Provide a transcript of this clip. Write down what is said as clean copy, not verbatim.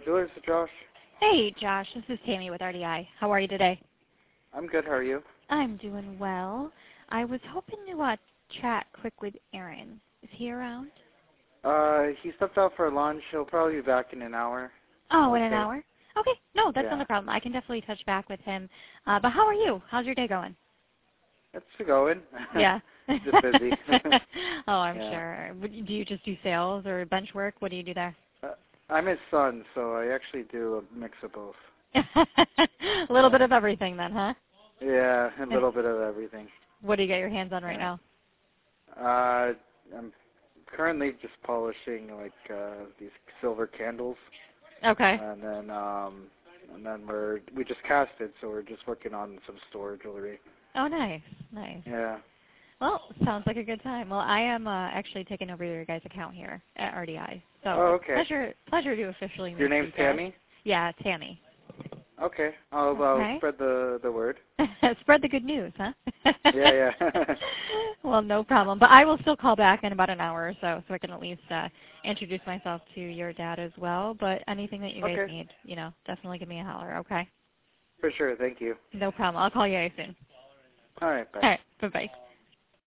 Julius, Josh. Hey, Josh. This is Tammy with RDI. How are you today? I'm good. How are you? I'm doing well. I was hoping to chat quick with Aaron. Is he around? He stepped out for lunch. He'll probably be back in an hour. Oh, in an hour? Okay. No, that's not Yeah. a problem. I can definitely touch back with him. But how are you? How's your day going? It's going. Yeah. Just busy. Oh, I'm Yeah. sure. Do you just do sales or bench work? What do you do there? I'm his son, so I actually do a mix of both. A little bit of everything then, huh? Yeah, a little bit of everything. What do you get your hands on right now? I'm currently just polishing these silver candles. Okay. And then we just casted, so we're just working on some store jewelry. Oh, nice. Nice. Yeah. Well, sounds like a good time. Well, I am actually taking over your guys' account here at RDI. So Okay. pleasure to officially meet Your name's you guys. Tammy? Yeah, Tammy. Okay. I'll spread the word. Spread the good news, huh? Yeah. Well, no problem. But I will still call back in about an hour or so I can at least introduce myself to your dad as well. But anything that you guys need, definitely give me a holler, okay? For sure. Thank you. No problem. I'll call you guys soon. All right. Bye. All right. Bye-bye.